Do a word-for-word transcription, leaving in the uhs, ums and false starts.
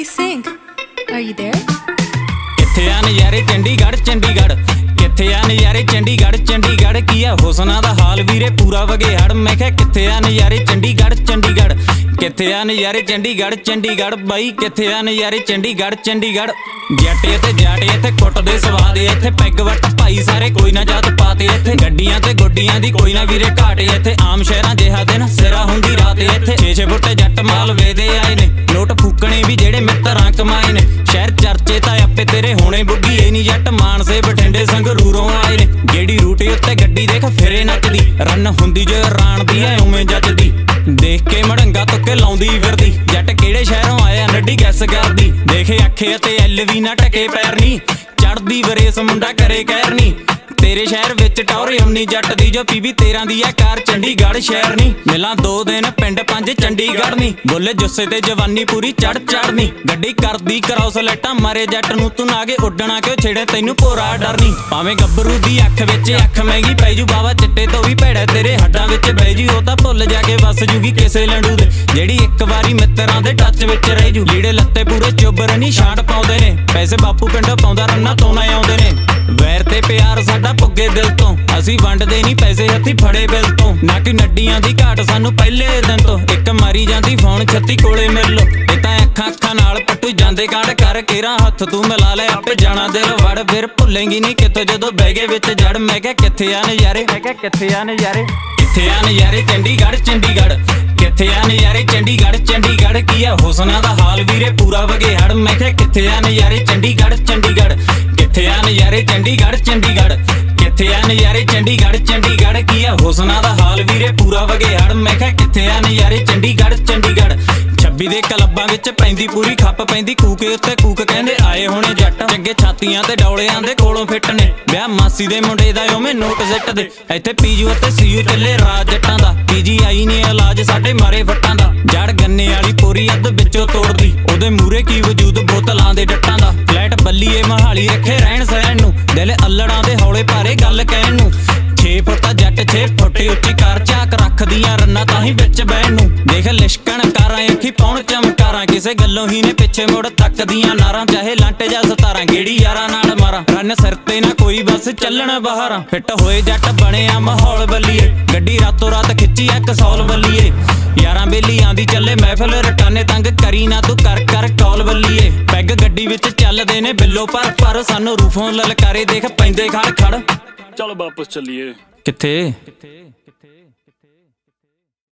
Singh, are you there? किथे आ नज़ारे चंडीगढ़ चंडीगढ़ किथे आ नज़ारे चंडीगढ़ चंडीगढ़ की है हुसना दा हाल वीरे पूरा वगे हड़। मैं क्या किथे आ नज़ारे चंडीगढ़ चंडीगढ़ किथे आ नज़ारे चंडीगढ़ चंडीगढ़ बाई किथे आ नज़ारे चंडीगढ़ चंडीगढ़। जट इत्थे जाट इत्थे कुटदे स्वाद इत्थे पैग वट भाई सारे कोई ना जात पाते इत्थे गड्डियां ते गुड्डियां दी कोई ना वीरे घाट इत्थे आम शहरां जिहा दिन सिरा हुंदी रात इत्थे छे छे फुट जट माल वेदे आए ने नोट फूकणे भी जेड़े मित्तरां कमाए ने शहर चर्चे तां आपे तेरे होणे बुग्गी ए नी जट मानसे बठिंडे संगरूरों आए ने जेड़ी रूटी उत्ते गड्डी देख फिरे नचदी रन हुंदी जो राण दी ऐ उवें जचदी देख के मड़ंगा तुक्के लाउंदी फिरदी जट किहड़े शहरों आया नड्डी गैस करदी देखे अखे ते एल वी ना टके पैर नी चढ़दी वरेस मुंडा करे कहर नी तेरे शहर विच टौर उन्नी जट दी जो पीवी तेरह दी है कार चंडीगढ़ शहर नी मिलां दो दिन पिंड पंज चंडीगढ़ नी बोले जुस्से ते जवानी पूरी चढ़ चढ़नी गड्डी करदी क्रॉस लाइटां मारे जट नूं तू नागे उड्डना क्यों छेड़े तैनूं भोरा डर नी भावें गब्बरू दी अख विच अख महंगी पै जू बावा चिट्टे तो भी भैड़ा तेरे हड्डां विच बह जू ओ तां भुੱਲ जाके वस जूगी किसे लंडू दे जेड़ी एक वारी मित्तरां दे टच विच रह जू लीड़े लत्ते पूरे चोबर नी छांट पाउंदे ने पैसे बापू पिंडों पाउंदा रन्ना तो ना आउंदे ने वैर ते प्यार साडा पुगे दिल तो असी वंडदे नहीं पैसे हथी फड़े बिल तो ना कि नड्डियां दी घाट सानू पहले दिन तो एक मारी जांदी फोन छत्ती कोले मिल लो ये तां अखां अखां नाल पट्टू जांदे कांड कर केरा हथ तू मिला ले आपे जाना दिल वड़ फिर भुलेंगी नहीं कितों जदों बैगे विच जड़ मैं क्या किथे आ नज़ारे मैं क्या किथे आ नज़ारे किथे आ नज़ारे चंडीगढ़ चंडीगढ़ किथे आ नज़ारे चंडीगढ़ चंडीगढ़ की है हुसना दा हाल वीरे पूरा वगे हड़। मैं क्या किथे आ नज़ारे चंडीगढ़ चंडीगढ़ किथे आ नज़ारे चंडीगढ़ चंडीगढ़ किथे आ नज़ारे चंडीगढ़ चंडीगढ़ की है हुसना दा हाल वीरे पूरा वगे हड़। मैं क्या किथे आ नज़ारे चंडीगढ़ चंडीगढ़ छब्बी दे क्लबां विच पैंदी पूरी खप पैंदी कूके उत्ते कूक कहंदे आए होणे जट चंगे छातियां ते डौलियां दे कोलों फिट ने ब्याह मासी दे मुंडे दा ओवें नोट सिੱਟ दे इत्थे पीजू ते सीयू ਚੱਲੇ राज जट्टां दा पीजी आई ने इलाज साडे मारे फट्टां दा जड़ गन्ने वाली पोरी अद्ध विचों तोड़दी ओदे मूरे की वजूद बोतलां दे डट्टां दा फ्लैट बल्लीए महाली रखे रहण सहण नूं दिल अल्लड़ां दे हौले भारे गल कहण नूं छे फुट जट छे फुट उच्ची कार झाक रखदियां रन्ना ताहीं विच बहण नूं देख लिशकण कारां अखी पाउण चमकारां किसे गल्लों ही ने पिछे मुड़ तकदियां नारां चाहे लांटे जा सतारां गेड़ी यारां नाल मारां रन सिर ते ना कोई बस ਚੱਲਣ बहारां फिट होए जट बणिया माहौल बल्लीए गड्डी रातों रात खिच्ची एक सौल बल्लीए यारां बेली आंदी चले महफिल रटाने तंग करी ना तू कर कर कौल बल्लीए पैग गड्डी विच ਚੱਲਦੇ ने बिल्लो पर पर सानू रूफों ललकारे देख पैंदे खड़ खड़ चलो वापस चलिए किथे।